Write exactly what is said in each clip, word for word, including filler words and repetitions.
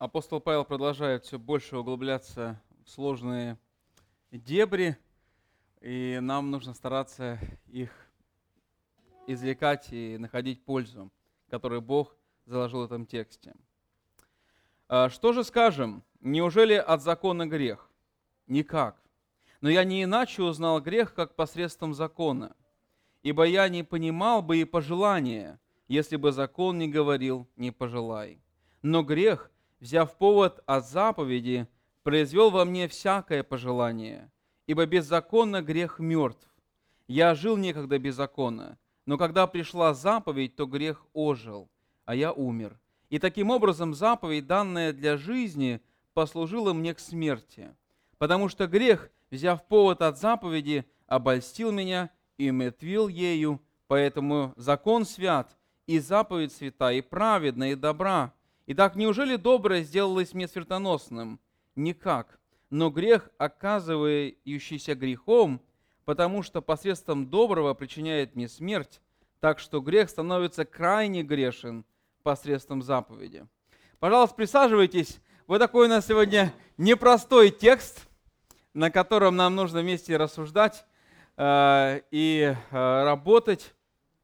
Апостол Павел продолжает все больше углубляться в сложные дебри, и нам нужно стараться их извлекать и находить пользу, которую Бог заложил в этом тексте. А Что же скажем? Неужели от закона грех? Никак. Но я не иначе узнал грех, как посредством закона. Ибо я не понимал бы и пожелания, если бы закон не говорил «не пожелай». Но грех, взяв повод от заповеди, произвел во мне всякое пожелание, ибо беззаконно грех мертв. Я жил некогда беззаконно, но когда пришла заповедь, то грех ожил, а я умер. И таким образом заповедь, данная для жизни, послужила мне к смерти, потому что грех, взяв повод от заповеди, обольстил меня и умертвил ею, поэтому закон свят, и заповедь свята, и праведна, и добра. Итак, неужели доброе сделалось мне смертоносным? Никак. Но грех, оказывающийся грехом, потому что посредством доброго причиняет мне смерть, так что грех становится крайне грешен посредством заповеди. Пожалуйста, присаживайтесь. Вот такой у нас сегодня непростой текст, на котором нам нужно вместе рассуждать э, и э, работать.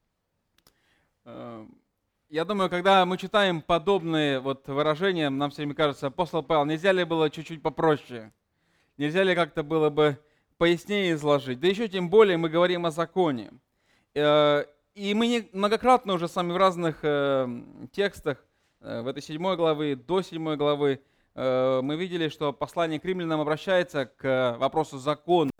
Э, Я думаю, когда мы читаем подобные вот выражения, нам все время кажется: апостол Павел, нельзя ли было чуть-чуть попроще? Нельзя ли как-то было бы пояснее изложить? Да еще тем более мы говорим о законе. И мы многократно уже с вами в разных текстах, в этой седьмой главы, до седьмой главы, мы видели, что послание к римлянам обращается к вопросу закона.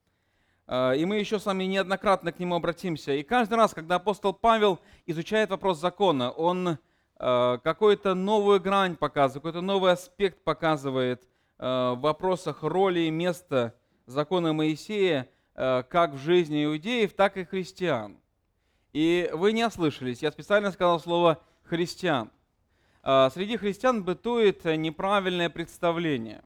И мы еще с вами неоднократно к нему обратимся. И каждый раз, когда апостол Павел изучает вопрос закона, он какую-то новую грань показывает, какой-то новый аспект показывает в вопросах роли и места закона Моисея как в жизни иудеев, так и христиан. И вы не ослышались, я специально сказал слово «христиан». Среди христиан бытует неправильное представление,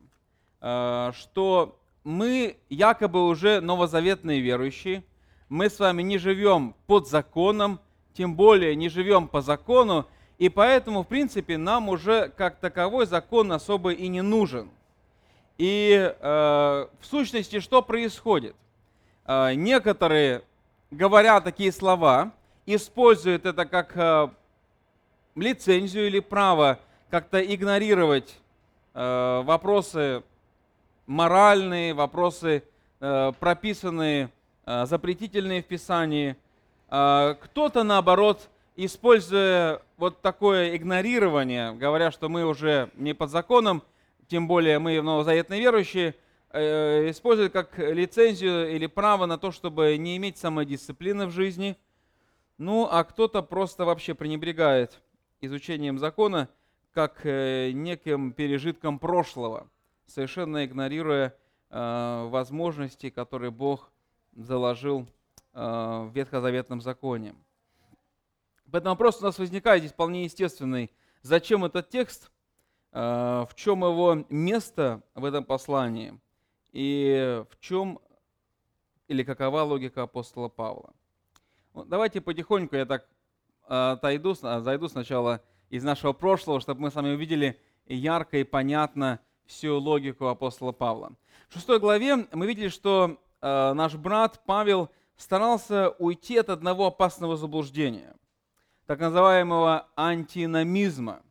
что мы якобы уже новозаветные верующие, мы с вами не живем под законом, тем более не живем по закону, и поэтому, в принципе, нам уже как таковой закон особо и не нужен. И э, в сущности, что происходит? Э, некоторые, говоря такие слова, используют это как э, лицензию или право как-то игнорировать э, вопросы моральные, вопросы, э, прописанные, э, запретительные в Писании. Э, кто-то, наоборот, используя вот такое игнорирование, говоря, что мы уже не под законом, тем более мы новозаветные верующие, э, используют как лицензию или право на то, чтобы не иметь самодисциплины в жизни. Ну, а кто-то просто вообще пренебрегает изучением закона как э, неким пережитком прошлого, совершенно игнорируя э, возможности, которые Бог заложил э, в ветхозаветном законе. Поэтому вопрос у нас возникает здесь вполне естественный. Зачем этот текст? Э, в чем его место в этом послании? И в чем или какова логика апостола Павла? Ну, давайте потихоньку я так э, отойду, зайду сначала из нашего прошлого, чтобы мы с вами увидели ярко и понятно всю логику апостола Павла. В шестой главе мы видели, что э, наш брат Павел старался уйти от одного опасного заблуждения, так называемого антиномизма,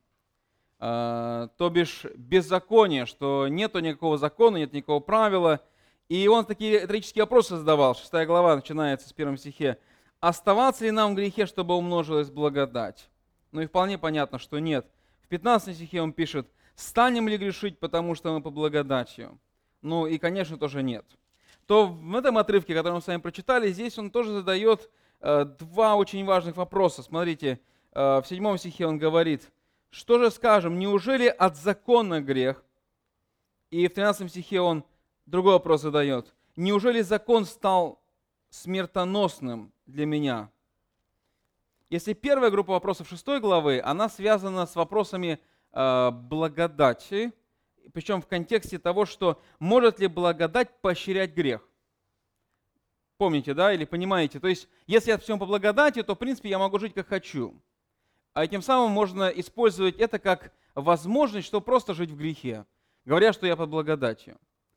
э, то бишь беззакония, что нету никакого закона, нет никакого правила. И он такие риторические вопросы задавал. Шестая глава начинается с первого стихе. «Оставаться ли нам в грехе, чтобы умножилась благодать?» Ну и вполне понятно, что нет. В пятнадцатом стихе он пишет: «Станем ли грешить, потому что мы по благодатью?» Ну и, конечно, тоже нет. То в этом отрывке, который мы с вами прочитали, здесь он тоже задает э, два очень важных вопроса. Смотрите, э, в седьмом стихе он говорит: «Что же скажем, неужели от закона грех?» И в тринадцатом стихе он другой вопрос задает: «Неужели закон стал смертоносным для меня?» Если первая группа вопросов шестой главы, она связана с вопросами э, благодати, причем в контексте того, что может ли благодать поощрять грех. Помните, да, или понимаете? То есть, если я всем по благодати, то, в принципе, я могу жить как хочу. А тем самым можно использовать это как возможность, чтобы просто жить в грехе, говоря, что я под благодатью.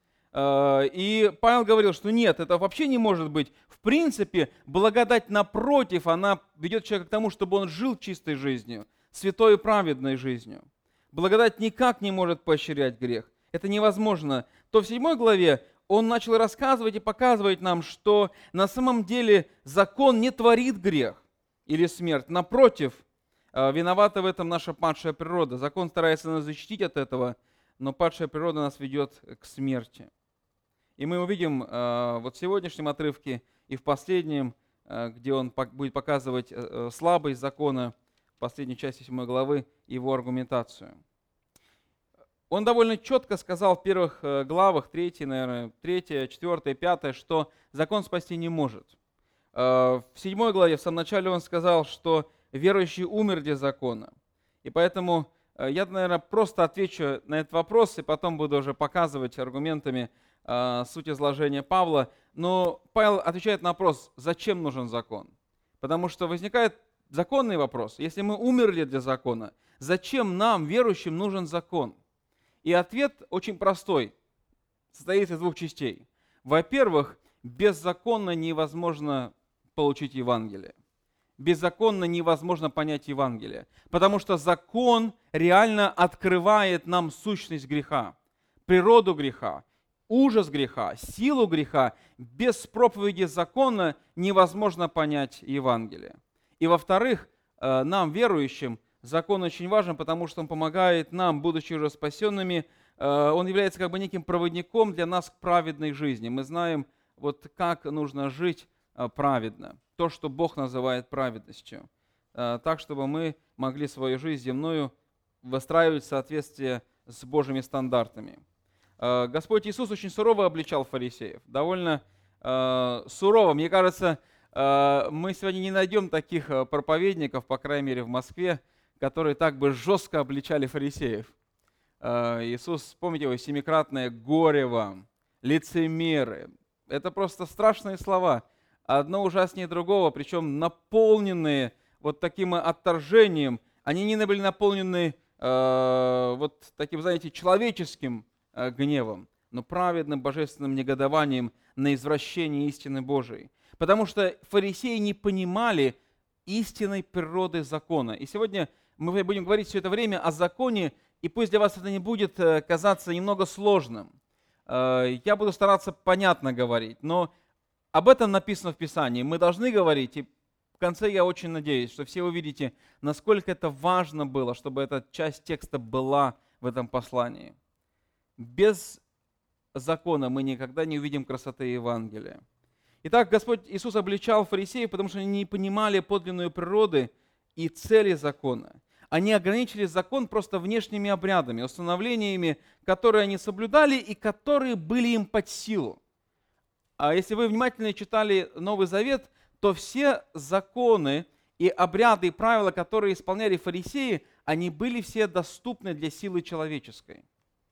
И Павел говорил, что нет, это вообще не может быть. В принципе, благодать напротив, она ведет человека к тому, чтобы он жил чистой жизнью, святой и праведной жизнью. Благодать никак не может поощрять грех. Это невозможно. То в седьмой главе он начал рассказывать и показывать нам, что на самом деле закон не творит грех или смерть. Напротив, виновата в этом наша падшая природа. Закон старается нас защитить от этого, но падшая природа нас ведет к смерти. И мы увидим э, вот в сегодняшнем отрывке и в последнем, э, где он по- будет показывать э, слабость закона, в последней части седьмой главы, его аргументацию. Он довольно четко сказал в первых э, главах, третьей, наверное, третья, четвертая, пятая, что закон спасти не может. Э, в седьмой главе, в самом начале он сказал, что верующий умер для закона. И поэтому э, я, наверное, просто отвечу на этот вопрос, и потом буду уже показывать аргументами суть изложения Павла, но Павел отвечает на вопрос, зачем нужен закон? Потому что возникает законный вопрос. Если мы умерли для закона, зачем нам, верующим, нужен закон? И ответ очень простой, состоит из двух частей. Во-первых, беззаконно невозможно получить Евангелие. Беззаконно невозможно понять Евангелие, потому что закон реально открывает нам сущность греха, природу греха, ужас греха, силу греха. Без проповеди закона невозможно понять Евангелие. И во-вторых, нам, верующим, закон очень важен, потому что он помогает нам, будучи уже спасенными, он является как бы неким проводником для нас к праведной жизни. Мы знаем, вот как нужно жить праведно, то, что Бог называет праведностью, так, чтобы мы могли свою жизнь земную выстраивать в соответствии с Божьими стандартами. Господь Иисус очень сурово обличал фарисеев, довольно э, сурово. Мне кажется, э, мы сегодня не найдем таких проповедников, по крайней мере в Москве, которые так бы жестко обличали фарисеев. Э, Иисус, помните его, семикратное горе вам, лицемеры. Это просто страшные слова, одно ужаснее другого, причем наполненные вот таким отторжением. Они не были наполнены э, вот таким, знаете, человеческим гневом, но праведным божественным негодованием на извращение истины Божией. Потому что фарисеи не понимали истинной природы закона. И сегодня мы будем говорить все это время о законе, и пусть для вас это не будет казаться немного сложным. Я буду стараться понятно говорить, но об этом написано в Писании. Мы должны говорить, и в конце я очень надеюсь, что все увидите, насколько это важно было, чтобы эта часть текста была в этом послании. Без закона мы никогда не увидим красоты Евангелия. Итак, Господь Иисус обличал фарисеев, потому что они не понимали подлинную природы и цели закона. Они ограничили закон просто внешними обрядами, установлениями, которые они соблюдали и которые были им под силу. А если вы внимательно читали Новый Завет, то все законы и обряды и правила, которые исполняли фарисеи, они были все доступны для силы человеческой.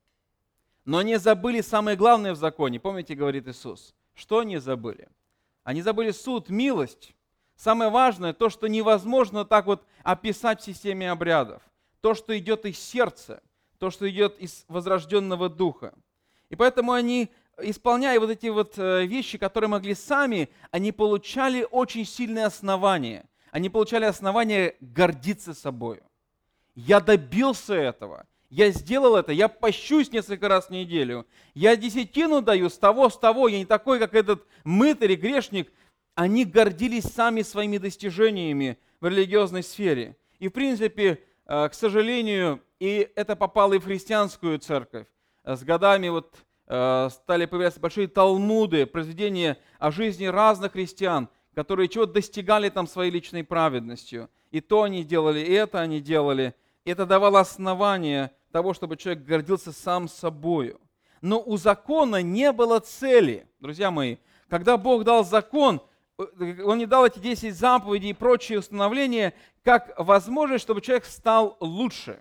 Но они забыли самое главное в законе. Помните, говорит Иисус, что они забыли? Они забыли суд, милость. Самое важное, то, что невозможно так вот описать в системе обрядов. То, что идет из сердца, то, что идет из возрожденного духа. И поэтому они, исполняя вот эти вот вещи, которые могли сами, они получали очень сильные основания. Они получали основания гордиться собой. Я добился этого. Я сделал это, я пощусь несколько раз в неделю. Я десятину даю с того, с того. Я не такой, как этот мытарь и грешник. Они гордились сами своими достижениями в религиозной сфере. И, в принципе, к сожалению, и это попало и в христианскую церковь. С годами вот стали появляться большие талмуды, произведения о жизни разных христиан, которые чего-то достигали там своей личной праведностью. И то они делали, и это они делали. И это давало основание того, чтобы человек гордился сам собою. Но у закона не было цели, друзья мои. Когда Бог дал закон, Он не дал эти десять заповедей и прочие установления, как возможность, чтобы человек стал лучше.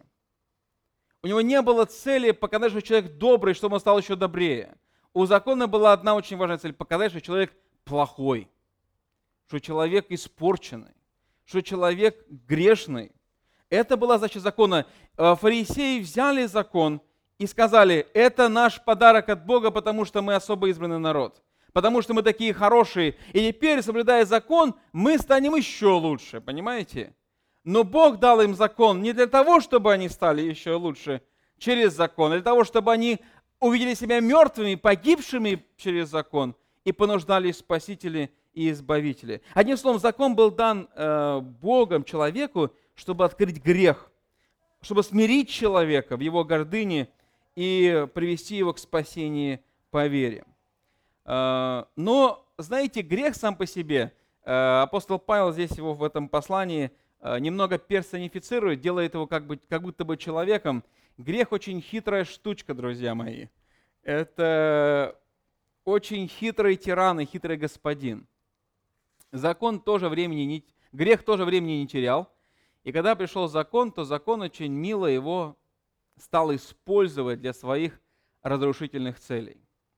У него не было цели показать, что человек добрый, чтобы он стал еще добрее. У закона была одна очень важная цель – показать, что человек плохой, что человек испорченный, что человек грешный. Это была задача закона. Э, Фарисеи взяли закон и сказали, это наш подарок от Бога, потому что мы особо избранный народ, потому что мы такие хорошие. И теперь, соблюдая закон, мы станем еще лучше, понимаете? Но Бог дал им закон не для того, чтобы они стали еще лучше через закон, а для того, чтобы они увидели себя мертвыми, погибшими через закон и понуждали спасители и избавители. Одним словом, закон был дан э, Богом человеку, чтобы открыть грех, чтобы смирить человека в его гордыне и привести его к спасению по вере. Э, но, знаете, грех сам по себе, э, апостол Павел здесь его в этом послании э, немного персонифицирует, делает его как, бы, как будто бы человеком. Грех очень хитрая штучка, друзья мои. Это очень хитрый тиран и хитрый господин. Закон тоже времени не, грех тоже времени не терял. И когда пришел закон, то закон очень мило его стал использовать для своих разрушительных целей.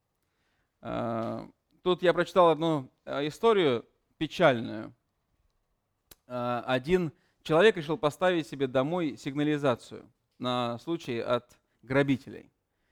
Тут я прочитал одну историю печальную. Один человек решил поставить себе домой сигнализацию на случай от грабителей.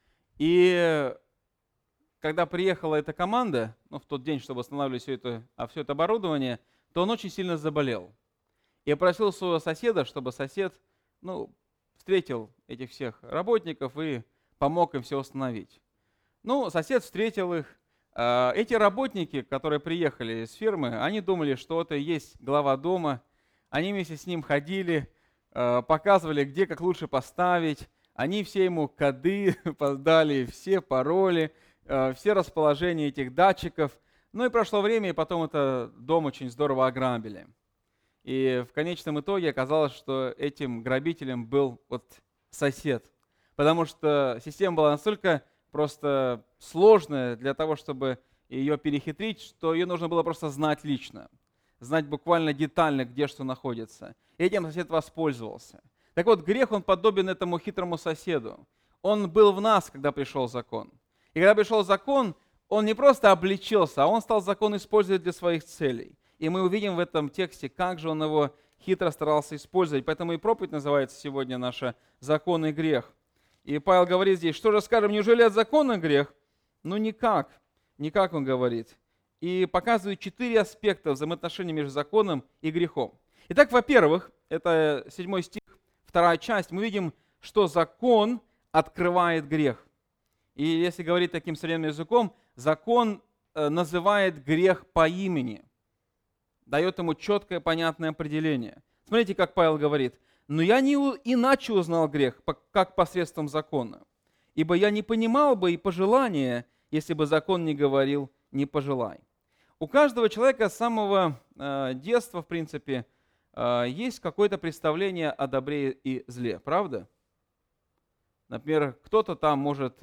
И когда приехала эта команда, ну, в тот день, чтобы останавливать все это, а все это оборудование, то он очень сильно заболел. И просил своего соседа, чтобы сосед ну, встретил этих всех работников и помог им все установить. Ну, сосед встретил их. Эти работники, которые приехали из фирмы, они думали, что это и есть глава дома. Они вместе с ним ходили, показывали, где как лучше поставить. Они все ему коды дали, все пароли, все расположения этих датчиков. Ну и прошло время, и потом этот дом очень здорово ограбили. И в конечном итоге оказалось, что этим грабителем был вот сосед. Потому что система была настолько просто сложная для того, чтобы ее перехитрить, что ее нужно было просто знать лично. Знать буквально детально, где что находится. И этим сосед воспользовался. Так вот, грех, он подобен этому хитрому соседу. Он был в нас, когда пришел закон. И когда пришел закон, он не просто обличился, а он стал закон использовать для своих целей. И мы увидим в этом тексте, как же он его хитро старался использовать. Поэтому и проповедь называется сегодня наша «Закон и грех». И Павел говорит здесь, что же скажем, неужели от закона грех? Ну никак, никак он говорит. И показывает четыре аспекта взаимоотношений между законом и грехом. Итак, во-первых, это седьмой стих, вторая часть, мы видим, что закон открывает грех. И если говорить таким современным языком, закон называет грех по имени, дает ему четкое, понятное определение. Смотрите, как Павел говорит, «Но я не иначе узнал грех, как посредством закона, ибо я не понимал бы и пожелания, если бы закон не говорил, не пожелай». У каждого человека с самого э, детства, в принципе, э, есть какое-то представление о добре и зле, правда? Например, кто-то там может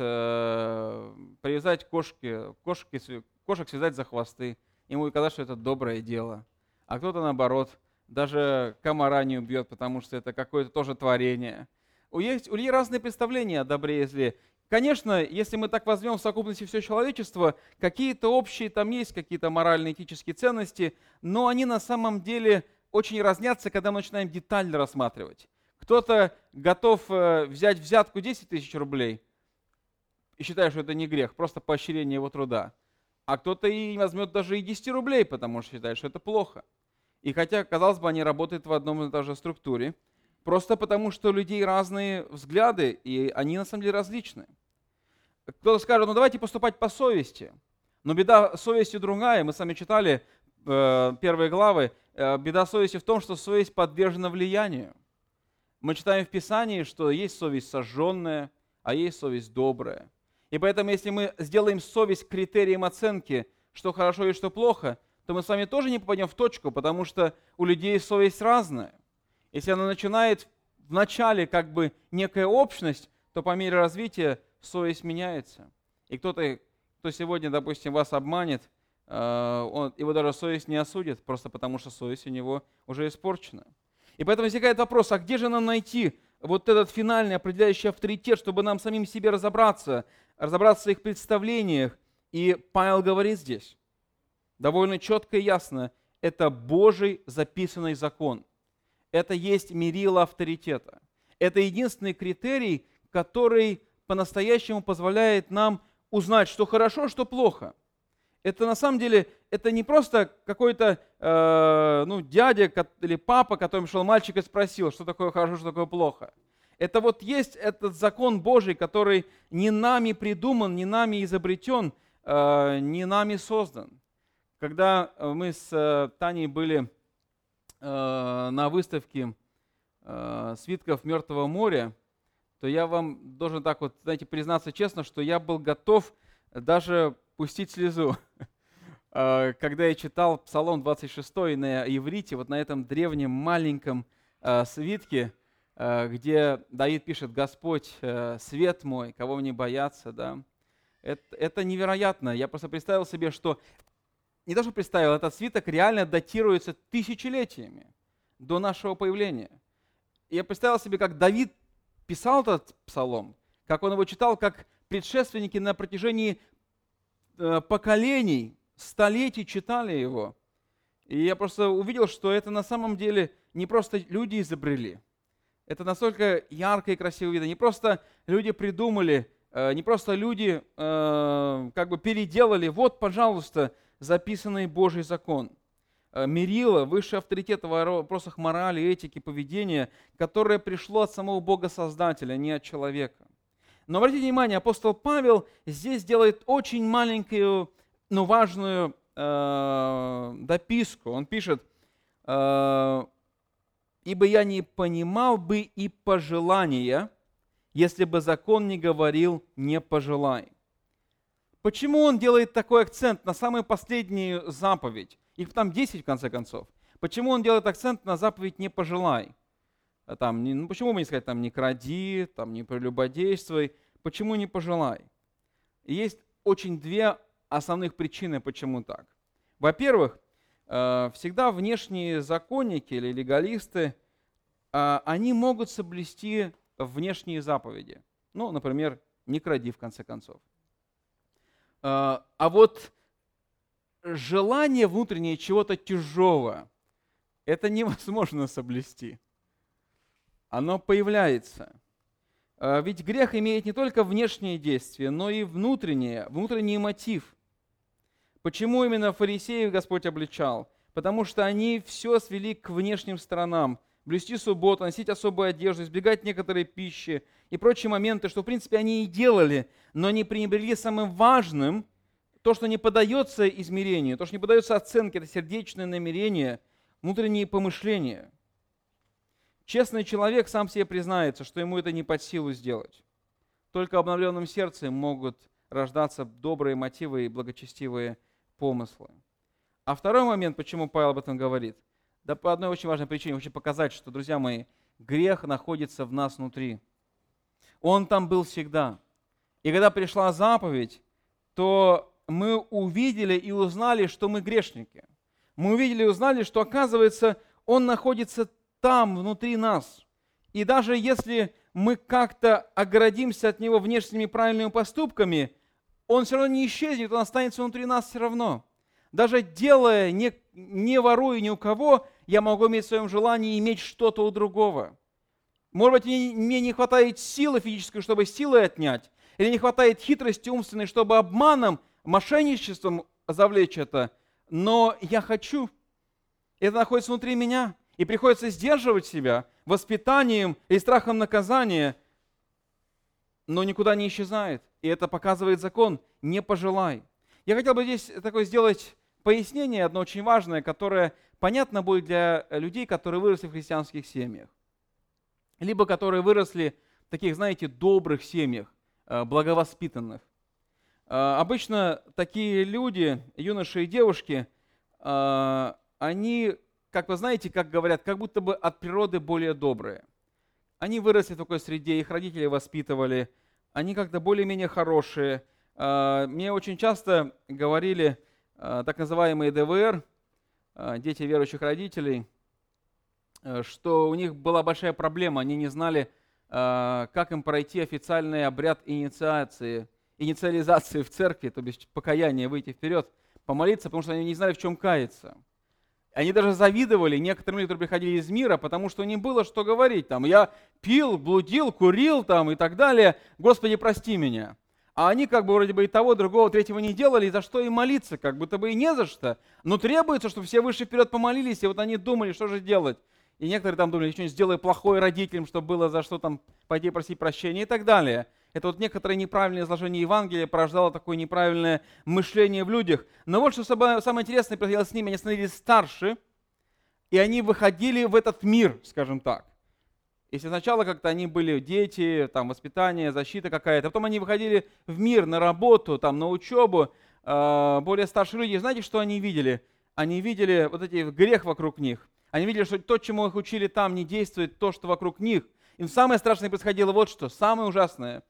э, привязать кошки, кошки, кошек связать за хвосты, ему казалось, что это доброе дело. А кто-то, наоборот, даже комара не убьет, потому что это какое-то тоже творение. У есть, у людей разные представления о добре и зле. Конечно, если мы так возьмем в совокупности все человечество, какие-то общие там есть, какие-то моральные, этические ценности, но они на самом деле очень разнятся, когда мы начинаем детально рассматривать. Кто-то готов взять взятку десять тысяч рублей и считает, что это не грех, просто поощрение его труда. А кто-то и возьмет даже и десять рублей, потому что считает, что это плохо. И хотя, казалось бы, они работают в одном и той же структуре, просто потому что у людей разные взгляды, и они на самом деле различны. Кто-то скажет, ну давайте поступать по совести. Но беда совести другая. Мы сами читали э, первые главы. Э, беда совести в том, что совесть подвержена влиянию. Мы читаем в Писании, что есть совесть сожженная, а есть совесть добрая. И поэтому, если мы сделаем совесть критерием оценки, что хорошо и что плохо, то мы с вами тоже не попадем в точку, потому что у людей совесть разная. Если она начинает в начале как бы некая общность, то по мере развития совесть меняется. И кто-то, кто сегодня, допустим, вас обманет, он, его даже совесть не осудит, просто потому что совесть у него уже испорчена. И поэтому возникает вопрос, а где же нам найти вот этот финальный определяющий авторитет, чтобы нам самим себе разобраться, разобраться в своих представлениях? И Павел говорит здесь довольно четко и ясно, это Божий записанный закон. это есть мерило авторитета. Это единственный критерий, который по-настоящему позволяет нам узнать, что хорошо, что плохо. Это на самом деле, это не просто какой-то э, ну, дядя или папа, которым шел мальчик и спросил, что такое хорошо, что такое плохо. Это вот есть этот закон Божий, который не нами придуман, не нами изобретен, э, не нами создан. Когда мы с э, Таней были э, на выставке э, свитков Мертвого моря, то я вам должен так вот, знаете, признаться честно, что я был готов даже пустить слезу, когда я читал Псалом двадцать шесть на иврите, вот на этом древнем маленьком свитке, где Давид пишет: «Господь, свет мой, кого мне бояться», да. Это, это невероятно. Я просто представил себе, что, не то что представил, этот свиток реально датируется тысячелетиями до нашего появления. И я представил себе, как Давид писал этот псалом, как он его читал, как предшественники на протяжении э, поколений, столетий читали его. И я просто увидел, что это на самом деле не просто люди изобрели. Это настолько ярко и красиво видно. Не просто люди придумали, э, не просто люди э, как бы переделали. Вот, пожалуйста, записанный Божий закон. Мерило, высший авторитет в вопросах морали, этики, поведения, которое пришло от самого Бога-создателя, не от человека. Но обратите внимание, апостол Павел здесь делает очень маленькую, но важную э, дописку. Он пишет: э, «Ибо я не понимал бы и пожелания, если бы закон не говорил «не пожелай». Почему он делает такой акцент на самую последнюю заповедь? Их там десять, в конце концов. Почему он делает акцент на заповедь «не пожелай»? Там, не, ну, почему бы не сказать там «не кради», там, «не прелюбодействуй»? Почему «не пожелай»? И есть очень две основных причины, почему так. Во-первых, всегда внешние законники или легалисты, они могут соблюсти внешние заповеди. Ну, например, «не кради», в конце концов. А вот желание внутреннее чего-то чужого, это невозможно соблюсти. Оно появляется. Ведь грех имеет не только внешнее действие, но и внутреннее, внутренний мотив. Почему именно фарисеев Господь обличал? Потому что они все свели к внешним сторонам. Блюсти субботу, носить особую одежду, избегать некоторой пищи и прочие моменты, что в принципе они и делали, но они пренебрегли самым важным, то, что не поддается измерению, то, что не поддается оценке, это сердечное намерение, внутренние помышления. Честный человек сам себе признается, что ему это не под силу сделать. Только обновленным сердцем могут рождаться добрые мотивы и благочестивые помыслы. А второй момент, почему Павел об этом говорит, да по одной очень важной причине, хочу показать, что, друзья мои, грех находится в нас внутри. Он там был всегда. И когда пришла заповедь, то мы увидели и узнали, что мы грешники. Мы увидели и узнали, что, оказывается, он находится там, внутри нас. И даже если мы как-то оградимся от него внешними правильными поступками, он все равно не исчезнет, он останется внутри нас все равно. Даже делая, не, не воруя ни у кого, я могу иметь в своем желании иметь что-то у другого. Может быть, мне, мне не хватает силы физической, чтобы силой отнять, или не хватает хитрости умственной, чтобы обманом, мошенничеством завлечь это, но я хочу. Это находится внутри меня, и приходится сдерживать себя воспитанием и страхом наказания, но никуда не исчезает. И это показывает закон «не пожелай». Я хотел бы здесь такое сделать пояснение, одно очень важное, которое понятно будет для людей, которые выросли в христианских семьях, либо которые выросли в таких, знаете, добрых семьях, благовоспитанных. Обычно такие люди, юноши и девушки, они, как вы знаете, как говорят, как будто бы от природы более добрые. Они выросли в такой среде, их родители воспитывали, они как-то более-менее хорошие. Мне очень часто говорили так называемые дэ вэ эр, дети верующих родителей, что у них была большая проблема, они не знали, как им пройти официальный обряд инициации, инициализации в церкви, то есть покаяние, выйти вперед, помолиться, потому что они не знали, в чем каяться. Они даже завидовали некоторым людям, которые приходили из мира, потому что не было что говорить. Там, я пил, блудил, курил там, и так далее. Господи, прости меня. А они как бы вроде бы и того, другого, третьего не делали, и за что им молиться, как будто бы и не за что. Но требуется, чтобы все выше вперед помолились, и вот они думали, что же делать. И некоторые там думали, что-нибудь сделай плохое родителям, чтобы было за что там пойти просить прощения и так далее. Это вот некоторое неправильное изложение Евангелия порождало такое неправильное мышление в людях. Но вот что самое интересное происходило с ними, они становились старше, и они выходили в этот мир, скажем так. Если сначала как-то они были дети, там воспитание, защита какая-то, потом они выходили в мир, на работу, там, на учебу, более старшие люди, знаете, что они видели? Они видели вот эти грех вокруг них. Они видели, что то, чему их учили там, не действует то, что вокруг них. Им самое страшное происходило вот что, самое ужасное.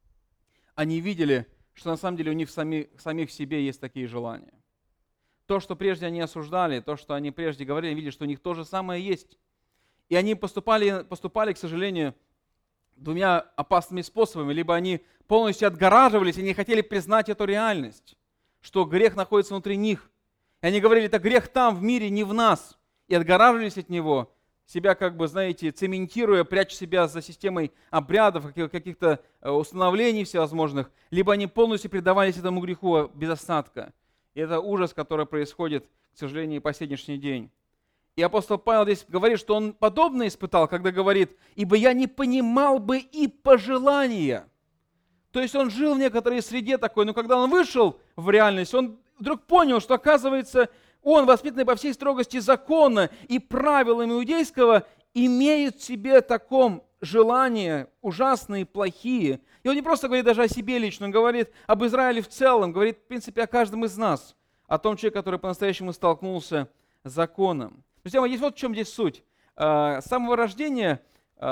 Они видели, что на самом деле у них самих, самих в себе есть такие желания. То, что прежде они осуждали, то, что они прежде говорили, они видели, что у них то же самое есть. И они поступали, поступали, к сожалению, двумя опасными способами. Либо они полностью отгораживались и не хотели признать эту реальность, что грех находится внутри них. И они говорили, это грех там, в мире, не в нас. И отгораживались от него, себя как бы, знаете, цементируя, пряча себя за системой обрядов, каких-то установлений всевозможных. Либо они полностью предавались этому греху без остатка. И это ужас, который происходит, к сожалению, и по сегодняшний день. И апостол Павел здесь говорит, что он подобное испытал, когда говорит, «Ибо я не понимал бы и пожелания». То есть он жил в некоторой среде такой, но когда он вышел в реальность, он вдруг понял, что, оказывается, он, воспитанный по всей строгости закона и правилам иудейского, имеет в себе таком желания ужасные, плохие. И он не просто говорит даже о себе лично, он говорит об Израиле в целом, говорит, в принципе, о каждом из нас, о том человеке, который по-настоящему столкнулся с законом. Друзья мои, есть вот в чем здесь суть. С самого рождения,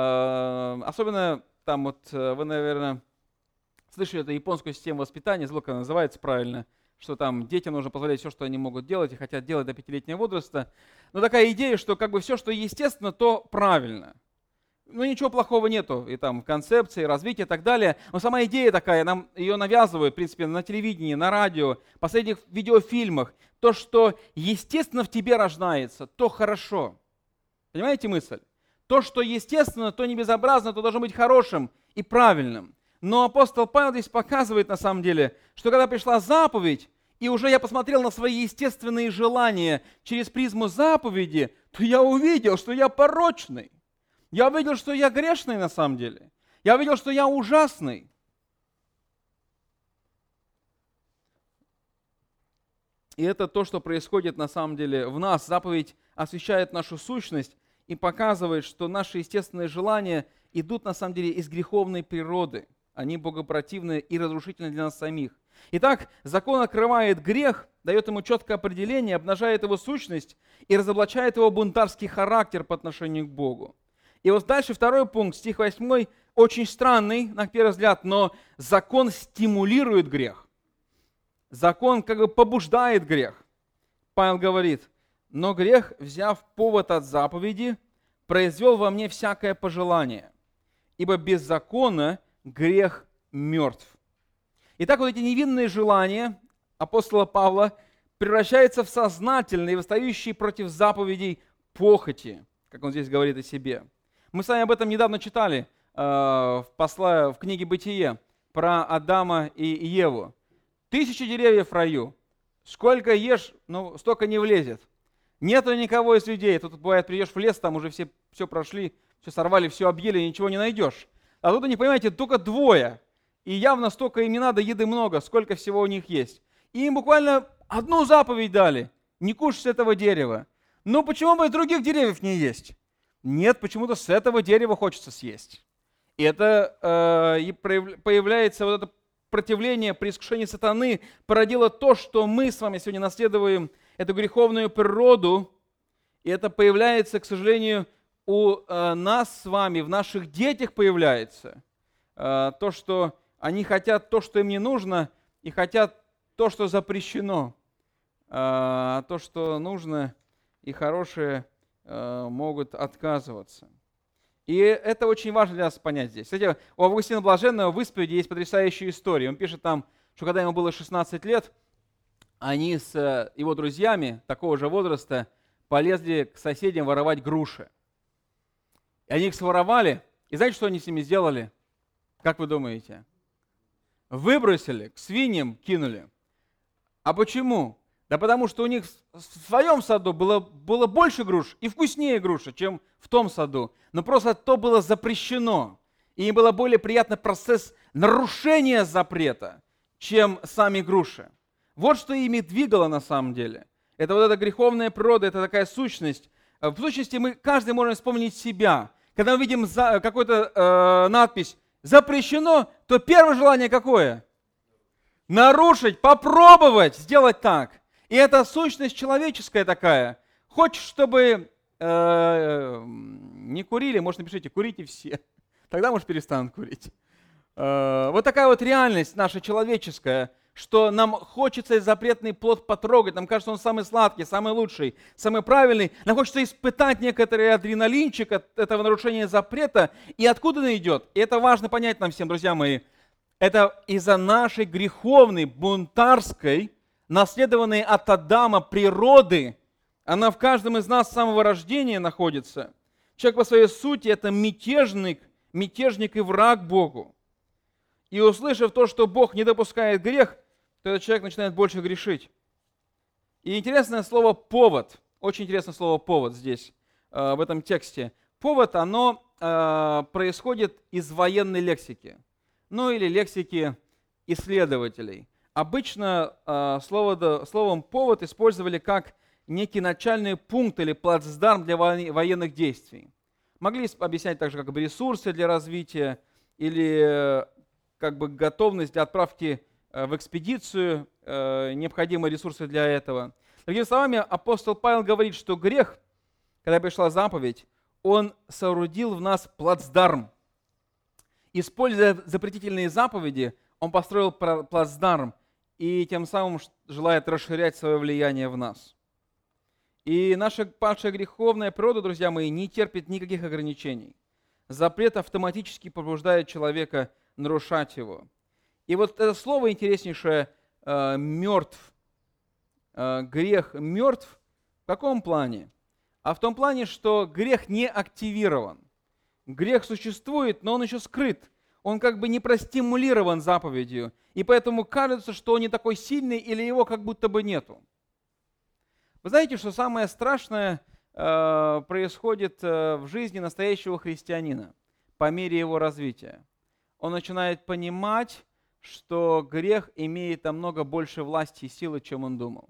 особенно там вот вы, наверное, слышали эту японскую систему воспитания, забыл, как она называется правильно, что там детям нужно позволять все, что они могут делать и хотят делать до пятилетнего возраста. Но такая идея, что как бы все, что естественно, то правильно. Ну ничего плохого нету и там в концепции, развитии и так далее. Но сама идея такая, нам ее навязывают, в принципе, на телевидении, на радио, в последних видеофильмах. То, что естественно в тебе рождается, то хорошо. Понимаете мысль? То, что естественно, то не безобразно, то должно быть хорошим и правильным. Но апостол Павел здесь показывает на самом деле, что когда пришла заповедь, и уже я посмотрел на свои естественные желания через призму заповеди, то я увидел, что я порочный. Я увидел, что я грешный на самом деле. Я увидел, что я ужасный. И это то, что происходит на самом деле в нас. Заповедь освещает нашу сущность и показывает, что наши естественные желания идут на самом деле из греховной природы. Они богопротивны и разрушительны для нас самих. Итак, закон открывает грех, дает ему четкое определение, обнажает его сущность и разоблачает его бунтарский характер по отношению к Богу. И вот дальше второй пункт, стих восьмой, очень странный, на первый взгляд, но закон стимулирует грех. Закон как бы побуждает грех. Павел говорит, но грех, взяв повод от заповеди, произвел во мне всякое пожелание, ибо без закона грех мертв. Итак, вот эти невинные желания апостола Павла превращаются в сознательные, восстающие против заповедей похоти, как он здесь говорит о себе. Мы с вами об этом недавно читали э, в, посла, в книге «Бытие» про Адама и Еву. Тысячи деревьев в раю. Сколько ешь, ну, столько не влезет. Нету никого из людей. Тут бывает, придешь в лес, там уже все, все прошли, все сорвали, все объели, ничего не найдешь. А тут, не понимаете, только двое. И явно столько им не надо, еды много, сколько всего у них есть. И им буквально одну заповедь дали. Не кушай с этого дерева. Но почему бы и других деревьев не есть? Нет, почему-то с этого дерева хочется съесть. И это э, и появляется вот это противление при искушении сатаны, породило то, что мы с вами сегодня наследуем, эту греховную природу. И это появляется, к сожалению, у э, нас с вами, в наших детях появляется. Э, то, что они хотят то, что им не нужно, и хотят то, что запрещено. А то, что нужно и хорошее, могут отказываться. И это очень важно для нас понять здесь. Кстати, у Августина Блаженного в исповеди есть потрясающая история. Он пишет там, что когда ему было шестнадцать лет, они с его друзьями такого же возраста полезли к соседям воровать груши. И они их своровали. И знаете, что они с ними сделали? Как вы думаете? Выбросили, к свиньям кинули. А почему? Да потому что у них в своем саду было, было больше груш и вкуснее груши, чем в том саду. Но просто то было запрещено. И им было более приятный процесс нарушения запрета, чем сами груши. Вот что ими двигало на самом деле. Это вот эта греховная природа, это такая сущность. В сущности, мы каждый можем вспомнить себя. Когда мы видим за, какую-то э, надпись «запрещено», то первое желание какое? Нарушить, попробовать сделать так. И это сущность человеческая такая. Хочешь, чтобы э, не курили, может, напишите, курите все. Тогда, может, перестанут курить. Э, вот такая вот реальность наша человеческая, что нам хочется запретный плод потрогать, нам кажется, он самый сладкий, самый лучший, самый правильный. Нам хочется испытать некоторый адреналинчик от этого нарушения запрета. И откуда он идет? И это важно понять нам всем, друзья мои. Это из-за нашей греховной, бунтарской, наследованной от Адама природы. Она в каждом из нас с самого рождения находится. Человек по своей сути – это мятежник, мятежник и враг Богу. И услышав то, что Бог не допускает грех, то этот человек начинает больше грешить. И интересное слово «повод». Очень интересное слово «повод» здесь, в этом тексте. Повод, оно происходит из военной лексики. Ну или лексики исследователей. Обычно э, слово, словом «повод» использовали как некий начальный пункт или плацдарм для военных действий. Могли объяснять также как бы ресурсы для развития или э, как бы готовность для отправки э, в экспедицию, э, необходимые ресурсы для этого. Другими словами, апостол Павел говорит, что грех, когда пришла заповедь, он соорудил в нас плацдарм. Используя запретительные заповеди, он построил плацдарм и тем самым желает расширять свое влияние в нас. И наша падшая греховная природа, друзья мои, не терпит никаких ограничений. Запрет автоматически побуждает человека нарушать его. И вот это слово интереснейшее э, «мертв». Э, грех мертв в каком плане? А в том плане, что грех не активирован. Грех существует, но он еще скрыт. Он как бы не простимулирован заповедью. И поэтому кажется, что он не такой сильный или его как будто бы нету. Вы знаете, что самое страшное э, происходит э, в жизни настоящего христианина по мере его развития? Он начинает понимать, что грех имеет намного больше власти и силы, чем он думал.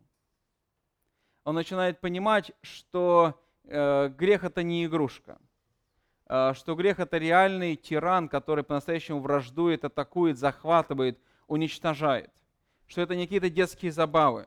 Он начинает понимать, что э, грех – это не игрушка. Что грех – это реальный тиран, который по-настоящему враждует, атакует, захватывает, уничтожает. Что это не какие-то детские забавы.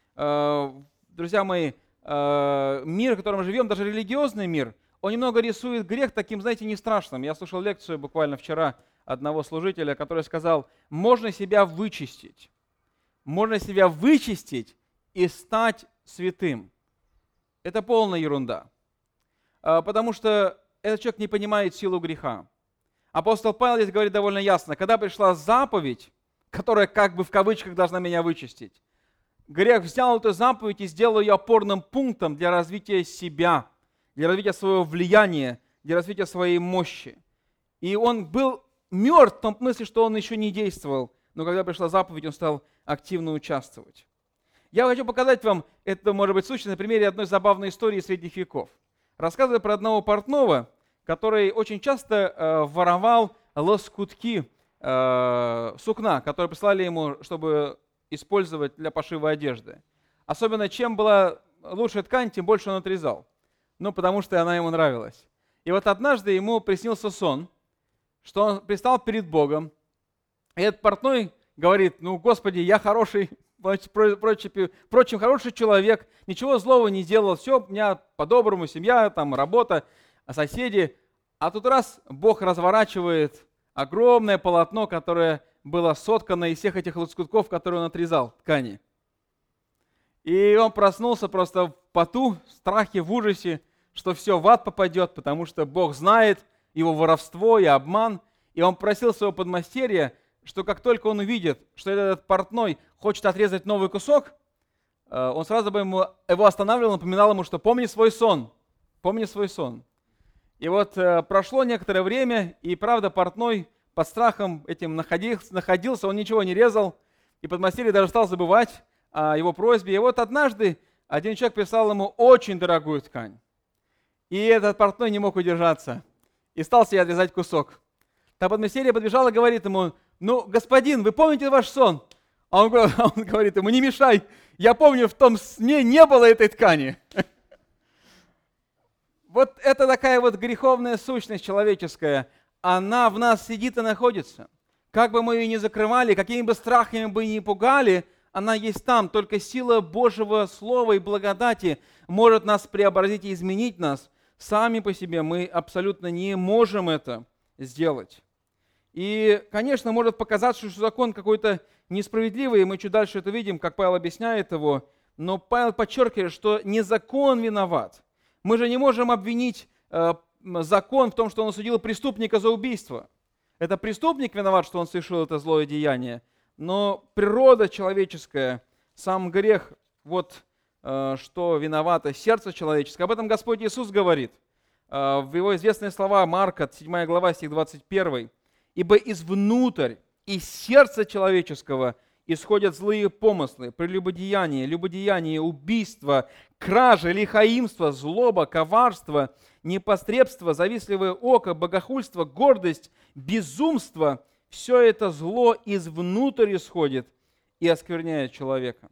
Друзья мои, мир, в котором мы живем, даже религиозный мир, он немного рисует грех таким, знаете, не страшным. Я слушал лекцию буквально вчера одного служителя, который сказал, можно себя вычистить. Можно себя вычистить и стать святым. Это полная ерунда. Потому что этот человек не понимает силу греха. Апостол Павел здесь говорит довольно ясно. Когда пришла заповедь, которая как бы в кавычках должна меня вычистить, грех взял эту заповедь и сделал ее опорным пунктом для развития себя, для развития своего влияния, для развития своей мощи. И он был мертв в том смысле, что он еще не действовал, но когда пришла заповедь, он стал активно участвовать. Я хочу показать вам, это может быть сущность на примере одной забавной истории средних веков. Рассказываю про одного портного, который очень часто э, воровал лоскутки э, сукна, которые прислали ему, чтобы использовать для пошива одежды. Особенно чем была лучшая ткань, тем больше он отрезал. Ну, потому что она ему нравилась. И вот однажды ему приснился сон, что он предстал перед Богом. И этот портной говорит, ну, Господи, я хороший, впрочем, хороший человек, ничего злого не делал, все у меня по-доброму, семья, там, работа, соседи. А тут раз Бог разворачивает огромное полотно, которое было соткано из всех этих лоскутков, которые он отрезал, ткани. И он проснулся просто в поту, в страхе, в ужасе, что все в ад попадет, потому что Бог знает его воровство и обман. И он просил своего подмастерья, что как только он увидит, что этот портной хочет отрезать новый кусок, он сразу бы ему, его останавливал, напоминал ему, что помни свой сон, помни свой сон. И вот э, прошло некоторое время, и правда портной под страхом этим находился, находился, он ничего не резал, и подмастерье даже стал забывать о его просьбе. И вот однажды один человек прислал ему очень дорогую ткань, и этот портной не мог удержаться, и стал себе отрезать кусок. Та подмастерье подбежала и говорит ему: ну, господин, вы помните ваш сон? А он, он говорит ему: не мешай, я помню, в том сне не было этой ткани. Вот это такая вот греховная сущность человеческая, она в нас сидит и находится. Как бы мы ее ни закрывали, какими бы страхами бы ни пугали, она есть там. Только сила Божьего Слова и благодати может нас преобразить и изменить нас. Сами по себе мы абсолютно не можем это сделать. И, конечно, может показаться, что закон какой-то несправедливый, и мы чуть дальше это видим, как Павел объясняет его, но Павел подчеркивает, что не закон виноват. Мы же не можем обвинить э, закон в том, что он осудил преступника за убийство. Это преступник виноват, что он совершил это злое деяние, но природа человеческая, сам грех, вот э, что виновато сердце человеческое. Об этом Господь Иисус говорит э, в его известные слова Марка, седьмая глава, стих двадцать один. «Ибо извнутрь, из сердца человеческого исходят злые помыслы, прелюбодеяние, любодеяние, убийство, кража, лихаимство, злоба, коварство, непотребство, завистливое око, богохульство, гордость, безумство. Все это зло извнутрь исходит и оскверняет человека».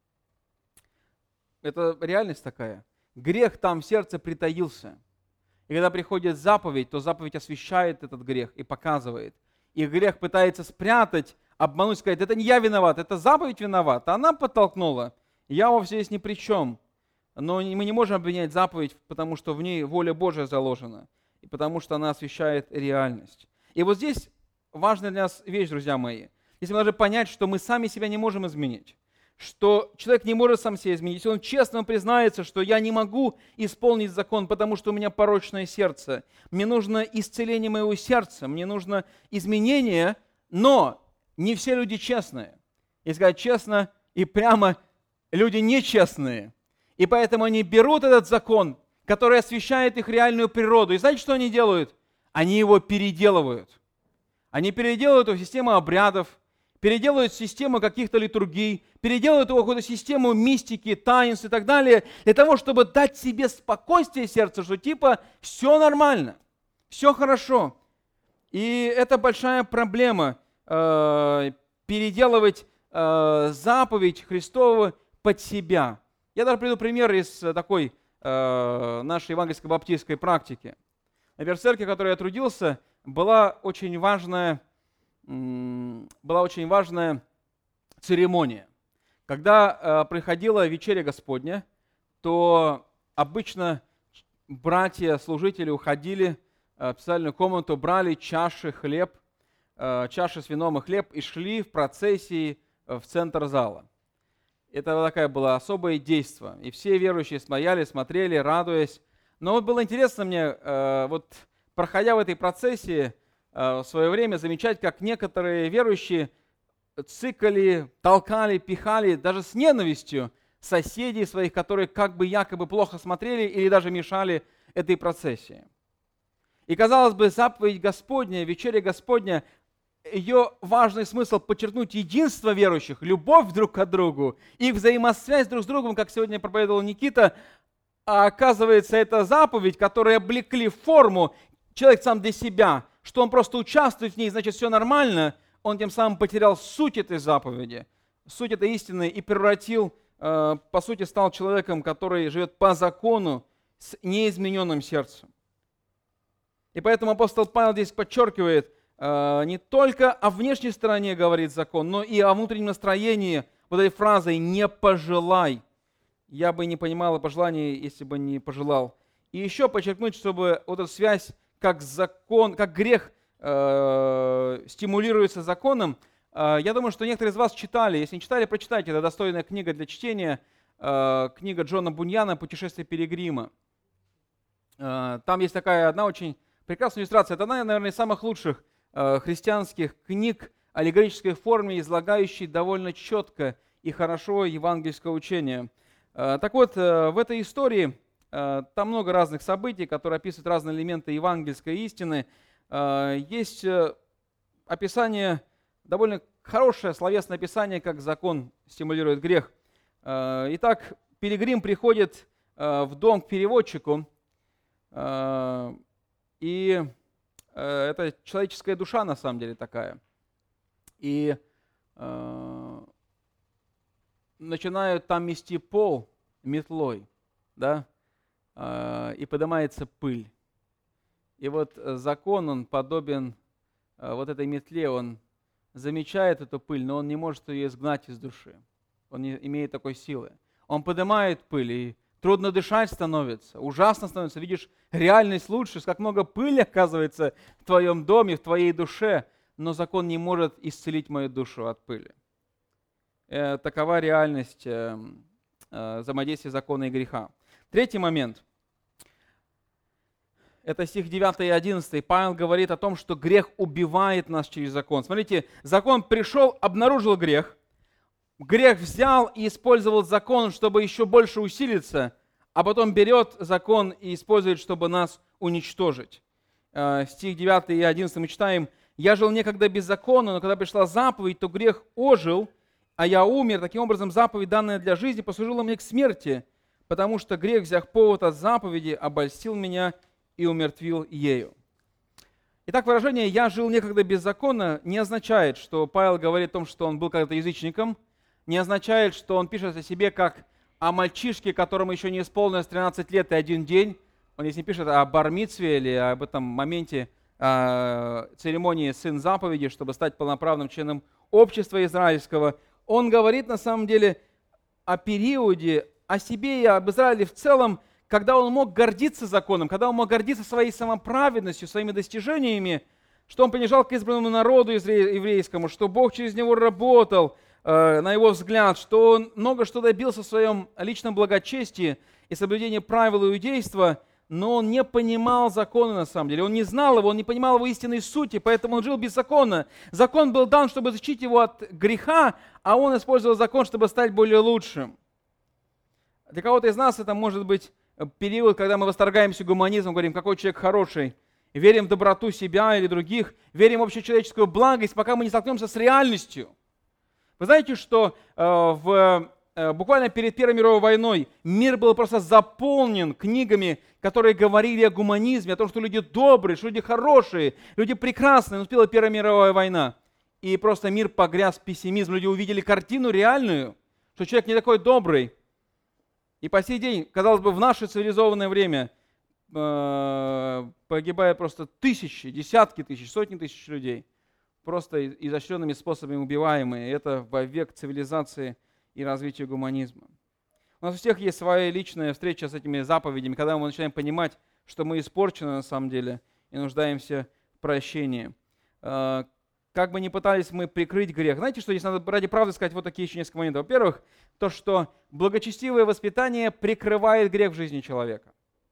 Это реальность такая. Грех там в сердце притаился. И когда приходит заповедь, то заповедь освещает этот грех и показывает. И грех пытается спрятать, обмануть, сказать: это не я виноват, это заповедь виновата, она подтолкнула, я вовсе здесь ни при чем. Но мы не можем обвинять заповедь, потому что в ней воля Божия заложена, и потому что она освещает реальность. И вот здесь важная для нас вещь, друзья мои. Если мы должны понять, что мы сами себя не можем изменить, что человек не может сам себя изменить, если он честно признается, что я не могу исполнить закон, потому что у меня порочное сердце, мне нужно исцеление моего сердца, мне нужно изменение, но не все люди честные. И сказать честно и прямо, люди нечестные. И поэтому они берут этот закон, который освещает их реальную природу. И знаете, что они делают? Они его переделывают. Они переделывают его в систему обрядов, переделывают систему каких-то литургий, переделывают его в какую-то систему мистики, таинств и так далее, для того, чтобы дать себе спокойствие сердца, что типа все нормально, все хорошо. И это большая проблема, э, переделывать э, заповедь Христову под себя. Я даже приведу пример из такой э, нашей евангельской баптистской практики. Например, в церкви, в которой я трудился, была очень важная была очень важная церемония. Когда э, приходила вечеря Господня, то обычно братья, служители уходили э, в специальную комнату, брали чаши, хлеб, э, чаши с вином и хлеб и шли в процессии в центр зала. Это такая была особое действо. И все верующие стояли, смотрели, радуясь. Но вот было интересно мне, э, вот проходя в этой процессии, в свое время замечать, как некоторые верующие цикали, толкали, пихали даже с ненавистью соседей своих, которые как бы якобы плохо смотрели или даже мешали этой процессии. И казалось бы, заповедь Господня, вечеря Господня, ее важный смысл подчеркнуть единство верующих, любовь друг к другу, их взаимосвязь друг с другом, как сегодня проповедовал Никита, а оказывается, это заповедь, которую облекли в форму, человек сам для себя, что он просто участвует в ней, значит, все нормально, он тем самым потерял суть этой заповеди, суть этой истины и превратил, э, по сути, стал человеком, который живет по закону с неизмененным сердцем. И поэтому апостол Павел здесь подчеркивает, э, не только о внешней стороне говорит закон, но и о внутреннем настроении вот этой фразой «не пожелай». Я бы не понимал пожелания, если бы не пожелал. И еще подчеркнуть, чтобы вот эта связь, как закон, как грех э, стимулируется законом. Э, я думаю, что некоторые из вас читали. Если не читали, прочитайте. Это достойная книга для чтения. Э, книга Джона Буньяна «Путешествие пилигрима». Э, там есть такая одна очень прекрасная иллюстрация. Это одна, наверное, из самых лучших э, христианских книг аллегорической форме, излагающей довольно четко и хорошо евангельское учение. Так вот, в этой истории там много разных событий, которые описывают разные элементы евангельской истины. Есть описание, довольно хорошее словесное описание, как закон стимулирует грех. Итак, пилигрим приходит в дом к переводчику, и это человеческая душа на самом деле такая. И начинают там мести пол метлой, да, и поднимается пыль. И вот закон, он подобен вот этой метле, он замечает эту пыль, но он не может ее изгнать из души. Он не имеет такой силы. Он поднимает пыль, и трудно дышать становится, ужасно становится. Видишь реальность лучше, как много пыли оказывается в твоем доме, в твоей душе, но закон не может исцелить мою душу от пыли. Э, такова реальность э, э, взаимодействия закона и греха. Третий момент. Это стих девятый и одиннадцатый. Павел говорит о том, что грех убивает нас через закон. Смотрите, закон пришел, обнаружил грех. Грех взял и использовал закон, чтобы еще больше усилиться, а потом берет закон и использует, чтобы нас уничтожить. Э, стих девятый и одиннадцатый мы читаем. «Я жил некогда без закона, но когда пришла заповедь, то грех ожил, а я умер. Таким образом, заповедь, данная для жизни, послужила мне к смерти, потому что грех, взяв повод от заповеди, обольстил меня и умертвил ею». Итак, выражение «я жил некогда без закона» не означает, что Павел говорит о том, что он был когда-то язычником, не означает, что он пишет о себе как о мальчишке, которому еще не исполнилось тринадцать лет и один день. Он здесь не пишет о бар-мицве или об этом моменте э, церемонии сын заповеди, чтобы стать полноправным членом общества израильского. Он говорит на самом деле о периоде, о себе и об Израиле в целом, когда он мог гордиться законом, когда он мог гордиться своей самоправедностью, своими достижениями, что он принижал к избранному народу еврейскому, что Бог через него работал, э, на его взгляд, что он много что добился в своем личном благочестии и соблюдении правил иудейства, но он не понимал закона на самом деле, он не знал его, он не понимал его истинной сути, поэтому он жил без закона. Закон был дан, чтобы защитить его от греха, а он использовал закон, чтобы стать более лучшим. Для кого-то из нас это может быть период, когда мы восторгаемся гуманизмом, говорим, какой человек хороший, верим в доброту себя или других, верим в общечеловеческую благость, пока мы не столкнемся с реальностью. Вы знаете, что э, в, э, буквально перед Первой мировой войной мир был просто заполнен книгами, которые говорили о гуманизме, о том, что люди добрые, что люди хорошие, люди прекрасные. Наступила Первая мировая война, и просто мир погряз в пессимизм. Люди увидели картину реальную, что человек не такой добрый. И по сей день, казалось бы, в наше цивилизованное время э, погибают просто тысячи, десятки тысяч, сотни тысяч людей, просто изощренными способами убиваемые. Это во век цивилизации и развития гуманизма. У нас у всех есть своя личная встреча с этими заповедями, когда мы начинаем понимать, что мы испорчены на самом деле и нуждаемся в прощении. Э, как бы ни пытались мы прикрыть грех. Знаете, что здесь надо ради правды сказать вот такие еще несколько моментов. Во-первых, то, что благочестивое воспитание прикрывает грех в жизни человека.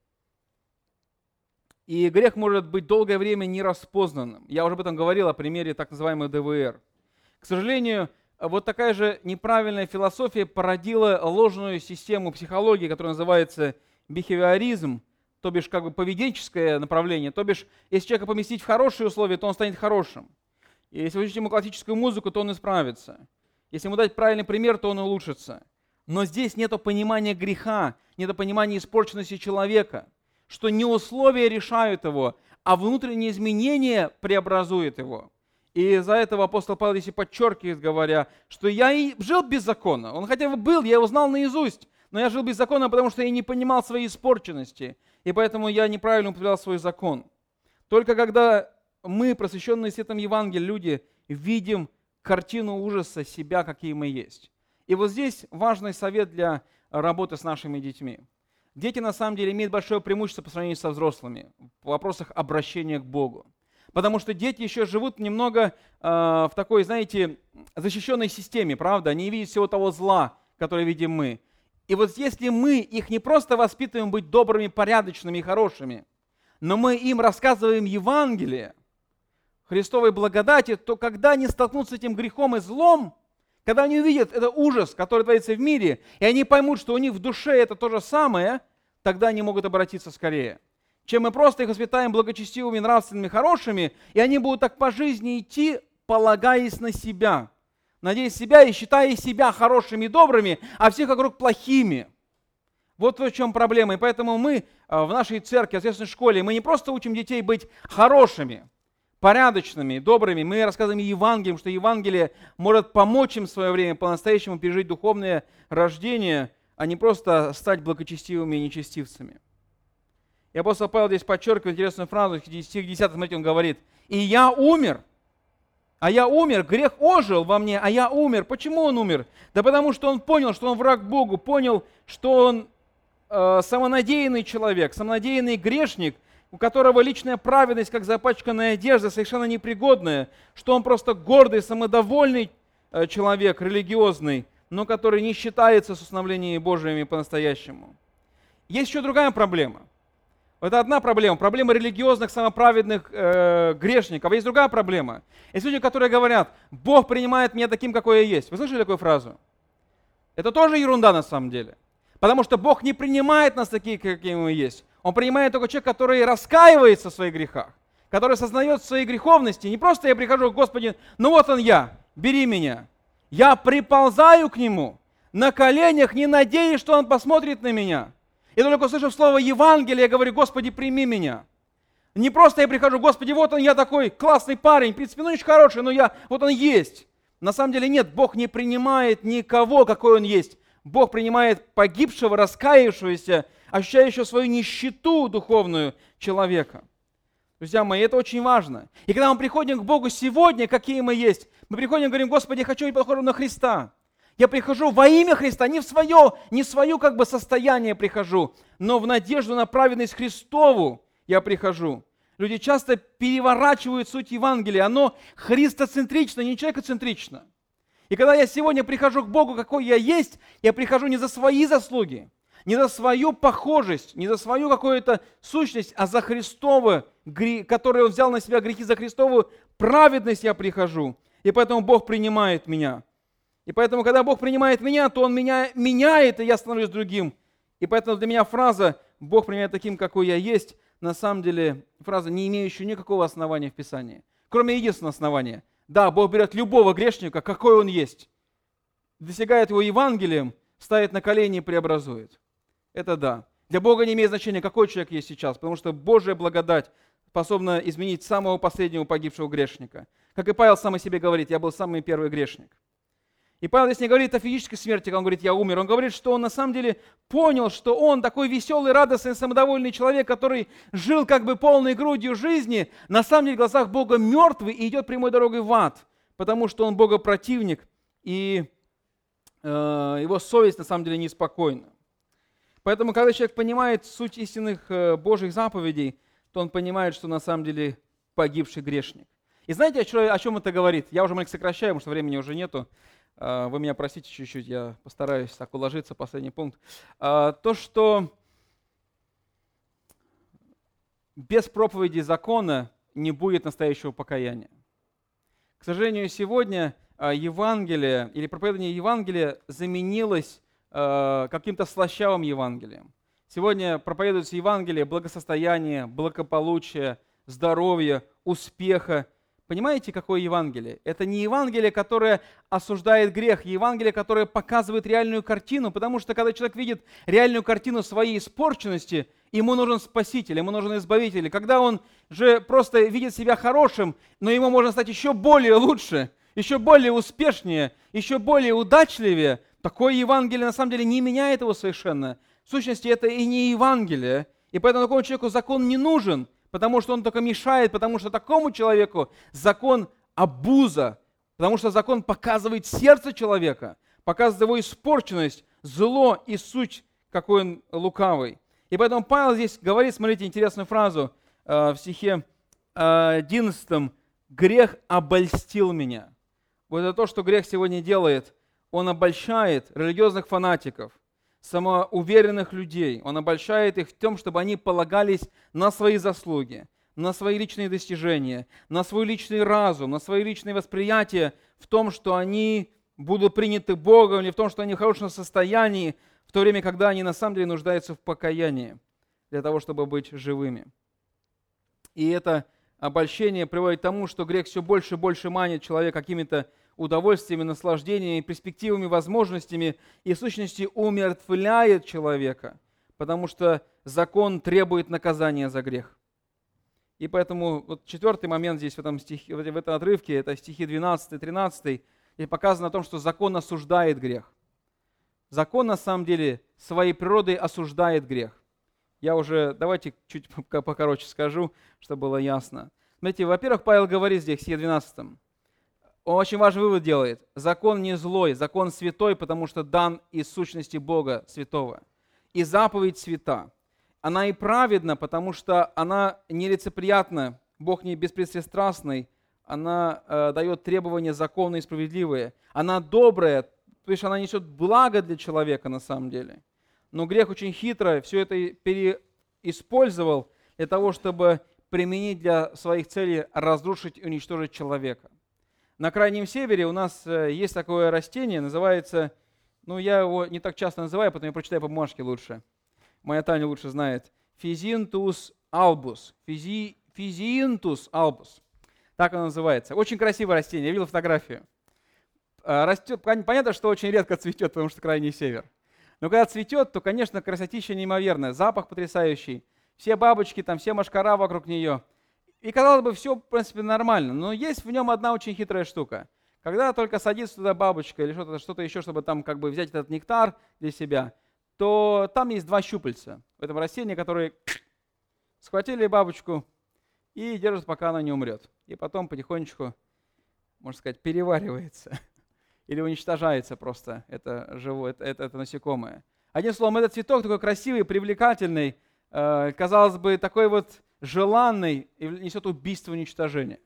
И грех может быть долгое время нераспознанным. Я уже об этом говорил, о примере так называемой дэ вэ эр. К сожалению, вот такая же неправильная философия породила ложную систему психологии, которая называется бихевиоризм, то бишь как бы поведенческое направление, то бишь если человека поместить в хорошие условия, то он станет хорошим. И если учить ему классическую музыку, то он исправится. Если ему дать правильный пример, то он улучшится. Но здесь нет понимания греха, нет понимания испорченности человека, что не условия решают его, а внутренние изменения преобразуют его. И из-за этого апостол Павел здесь и подчеркивает, говоря, что я и жил без закона. Он хотя бы был, я его знал наизусть, но я жил без закона, потому что я не понимал своей испорченности, и поэтому я неправильно употреблял свой закон. Только когда мы, просвещенные светом Евангелия, люди, видим картину ужаса себя, какие мы есть. И вот здесь важный совет для работы с нашими детьми. Дети, на самом деле, имеют большое преимущество по сравнению со взрослыми в вопросах обращения к Богу. Потому что дети еще живут немного э, в такой, знаете, защищенной системе, правда? Они видят всего того зла, которое видим мы. И вот если мы их не просто воспитываем быть добрыми, порядочными и хорошими, но мы им рассказываем Евангелие, Христовой благодати, то когда они столкнутся с этим грехом и злом, Когда они увидят этот ужас, который творится в мире, и они поймут, что у них в душе это то же самое, тогда они могут обратиться скорее. Чем мы просто их воспитаем благочестивыми, нравственными, хорошими, и они будут так по жизни идти, полагаясь на себя, надеясь себя и считая себя хорошими и добрыми, а всех вокруг плохими. Вот в чем проблема. И поэтому мы в нашей церкви, в ответственной школе, мы не просто учим детей быть хорошими, порядочными, добрыми. Мы рассказываем Евангелием, что Евангелие может помочь им в свое время по-настоящему пережить духовное рождение, а не просто стать благочестивыми и нечестивцами. И апостол Павел здесь подчеркивает интересную фразу, в стих десятом, смотрите, он говорит: «И я умер, а я умер, грех ожил во мне, а я умер». Почему он умер? Да потому что он понял, что он враг Богу, понял, что он э, самонадеянный человек, самонадеянный грешник, у которого личная праведность, как запачканная одежда, совершенно непригодная, что он просто гордый, самодовольный э, человек, религиозный, но который не считается с установлениями Божьими по-настоящему. Есть еще другая проблема. Это одна проблема, проблема религиозных, самоправедных э, грешников. А есть другая проблема. Есть люди, которые говорят: Бог принимает меня таким, какой я есть. Вы слышали такую фразу? Это тоже ерунда на самом деле. Потому что Бог не принимает нас такие, какие мы есть. Он принимает только человека, который раскаивается в своих грехах, который сознает свои греховности. Не просто я прихожу к Господи: ну вот он я, бери меня. Я приползаю к Нему на коленях, не надеясь, что Он посмотрит на меня. И только услышав слово Евангелие, я говорю: Господи, прими меня. Не просто я прихожу: Господи, вот он, я такой классный парень, в принципе, ну очень хороший, но я, вот он есть. На самом деле нет, Бог не принимает никого, какой он есть. Бог принимает погибшего, раскаявшегося, ощущающего свою нищету духовную человека. Друзья мои, это очень важно. И когда мы приходим к Богу сегодня, какие мы есть, мы приходим и говорим: Господи, я хочу быть похожим на Христа. Я прихожу во имя Христа, не в свое, не в свое как бы состояние прихожу, но в надежду на праведность Христову я прихожу. Люди часто переворачивают суть Евангелия, оно христоцентрично, не человекоцентрично. И когда я сегодня прихожу к Богу, какой я есть, я прихожу не за свои заслуги, не за свою похожесть, не за свою какую-то сущность, а за Христову, который Он взял на себя грехи, за Христову праведность я прихожу. И поэтому Бог принимает меня. И поэтому, когда Бог принимает меня, то Он меня меняет, и я становлюсь другим. И поэтому для меня фраза «Бог принимает таким, какой я есть», на самом деле фраза, не имеющая никакого основания в Писании. Кроме единственного основания. Да, Бог берет любого грешника, какой он есть, достигает его Евангелием, ставит на колени и преобразует. Это да. Для Бога не имеет значения, какой человек есть сейчас, потому что Божья благодать способна изменить самого последнего погибшего грешника. Как и Павел сам о себе говорит: «Я был самый первый грешник». И Павел здесь не говорит о физической смерти, он говорит: «Я умер». Он говорит, что он на самом деле понял, что он такой веселый, радостный, самодовольный человек, который жил как бы полной грудью жизни, на самом деле в глазах Бога мертвый и идет прямой дорогой в ад, потому что он богопротивник, и э, его совесть на самом деле неспокойна. Поэтому, когда человек понимает суть истинных э, Божьих заповедей, то он понимает, что на самом деле погибший грешник. И знаете, о чем, о чем это говорит? Я уже маленько сокращаю, потому что времени уже нету. Вы меня простите чуть-чуть, я постараюсь так уложиться, последний пункт. То, что без проповеди закона не будет настоящего покаяния. К сожалению, сегодня Евангелие или проповедание Евангелия заменилось каким-то слащавым Евангелием. Сегодня проповедуется Евангелие благосостояния, благополучия, здоровья, успеха. Понимаете, какое Евангелие? Это не Евангелие, которое осуждает грех, Евангелие, которое показывает реальную картину, потому что когда человек видит реальную картину своей испорченности, ему нужен Спаситель, ему нужен Избавитель. Когда он же просто видит себя хорошим, но ему можно стать еще более лучше, еще более успешнее, еще более удачливее, такое Евангелие на самом деле не меняет его совершенно. В сущности, это и не Евангелие, и поэтому такому человеку закон не нужен, потому что он только мешает, потому что такому человеку закон обуза, потому что закон показывает сердце человека, показывает его испорченность, зло и суть, какой он лукавый. И поэтому Павел здесь говорит, смотрите, интересную фразу э, в стихе одиннадцатом: «Грех обольстил меня». Вот это то, что грех сегодня делает. Он обольщает религиозных фанатиков, самоуверенных людей. Он обольщает их в том, чтобы они полагались на свои заслуги, на свои личные достижения, на свой личный разум, на свои личные восприятия, в том, что они будут приняты Богом, или в том, что они в хорошем состоянии, в то время, когда они на самом деле нуждаются в покаянии для того, чтобы быть живыми. И это обольщение приводит к тому, что грех все больше и больше манит человека какими-то удовольствиями, наслаждениями, перспективами, возможностями и в сущности умертвляет человека, потому что закон требует наказания за грех. И поэтому вот четвертый момент здесь в этом, стихе, в этом отрывке, это стихи двенадцатый-тринадцатый, и показано о том, что закон осуждает грех. Закон на самом деле своей природой осуждает грех. Я уже, давайте чуть покороче скажу, чтобы было ясно. Смотрите, во-первых, Павел говорит здесь, в стихе двенадцатом, он очень важный вывод делает. Закон не злой, закон святой, потому что дан из сущности Бога святого. И заповедь свята. Она и праведна, потому что она нелицеприятна, Бог не беспристрастный, она э, дает требования законные и справедливые. Она добрая, то есть она несет благо для человека на самом деле. Но грех очень хитро все это переиспользовал для того, чтобы применить для своих целей разрушить и уничтожить человека. На Крайнем Севере у нас есть такое растение, называется, ну я его не так часто называю, поэтому я прочитаю по бумажке лучше. Моя Таня лучше знает. Физинтус албус. Физи, физинтус албус. Так оно называется. Очень красивое растение, я видел фотографию. Растет, понятно, что очень редко цветет, потому что Крайний Север. Но когда цветет, то, конечно, красотища неимоверная, запах потрясающий. Все бабочки, там, все мошкара вокруг нее. И, казалось бы, все, в принципе, нормально. Но есть в нем одна очень хитрая штука. Когда только садится туда бабочка или что-то, что-то еще, чтобы там как бы взять этот нектар для себя, то там есть два щупальца в этом растении, которые схватили бабочку и держат, пока она не умрет. И потом потихонечку, можно сказать, переваривается. Или уничтожается просто это живое, это, это, это насекомое. Одним словом, этот цветок такой красивый, привлекательный, э, казалось бы, такой вот желанный и несет убийство и уничтожение.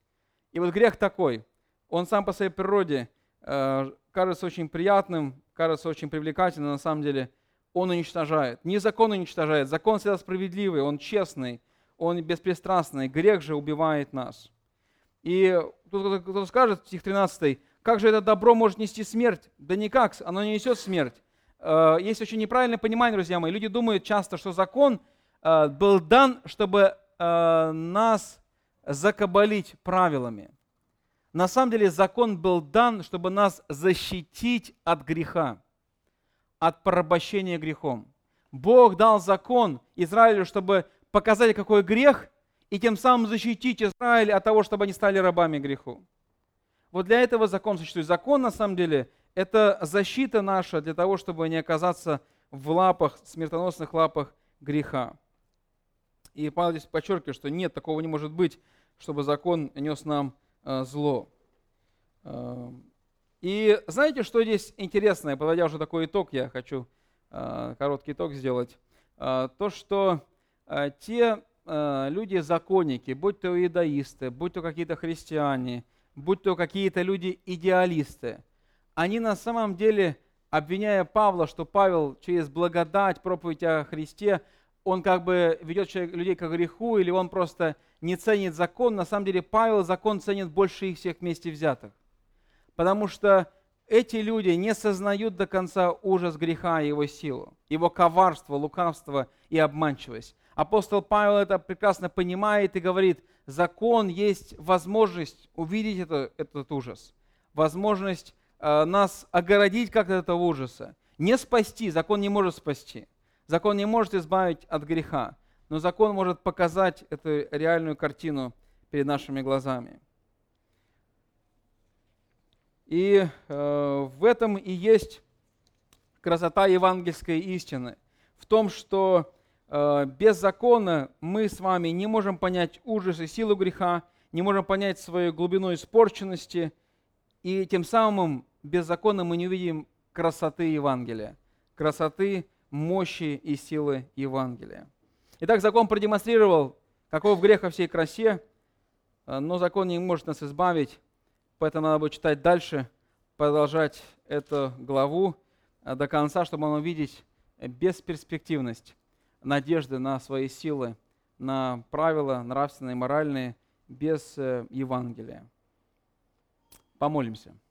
И вот грех такой, он сам по своей природе э, кажется очень приятным, кажется очень привлекательным, на самом деле он уничтожает. Не закон уничтожает, закон всегда справедливый, он честный, он беспристрастный, грех же убивает нас. И тут кто-то скажет, стих тринадцатый, как же это добро может нести смерть? Да никак, оно не несет смерть. Есть очень неправильное понимание, друзья мои. Люди думают часто, что закон был дан, чтобы нас закабалить правилами. На самом деле закон был дан, чтобы нас защитить от греха, от порабощения грехом. Бог дал закон Израилю, чтобы показать, какой грех, и тем самым защитить Израиль от того, чтобы они стали рабами греху. Вот для этого закон существует. Закон, на самом деле, это защита наша для того, чтобы не оказаться в лапах, смертоносных лапах греха. И Павел здесь подчеркивает, что нет, такого не может быть, чтобы закон нес нам э, зло. Э, и знаете, что здесь интересное? Подводя уже такой итог, я хочу э, короткий итог сделать. Э, то, что э, те э, люди-законники, будь то иудаисты, будь то какие-то христиане, будь то какие-то люди-идеалисты, они на самом деле, обвиняя Павла, что Павел через благодать, проповедь о Христе, он как бы ведет людей к греху, или он просто не ценит закон, на самом деле Павел закон ценит больше их всех вместе взятых. Потому что эти люди не сознают до конца ужас греха и его силу, его коварство, лукавство и обманчивость. Апостол Павел это прекрасно понимает и говорит, закон есть возможность увидеть это, этот ужас, возможность э, нас огородить как-то от этого ужаса. Не спасти, закон не может спасти, закон не может избавить от греха, но закон может показать эту реальную картину перед нашими глазами. И э, в этом и есть красота евангельской истины, в том, что без закона мы с вами не можем понять ужас и силу греха, не можем понять свою глубину испорченности, и тем самым без закона мы не увидим красоты Евангелия, красоты, мощи и силы Евангелия. Итак, закон продемонстрировал, каков грех во всей красе, но закон не может нас избавить, поэтому надо будет читать дальше, продолжать эту главу до конца, чтобы нам увидеть бесперспективность надежды на свои силы, на правила нравственные, моральные, без Евангелия. Помолимся.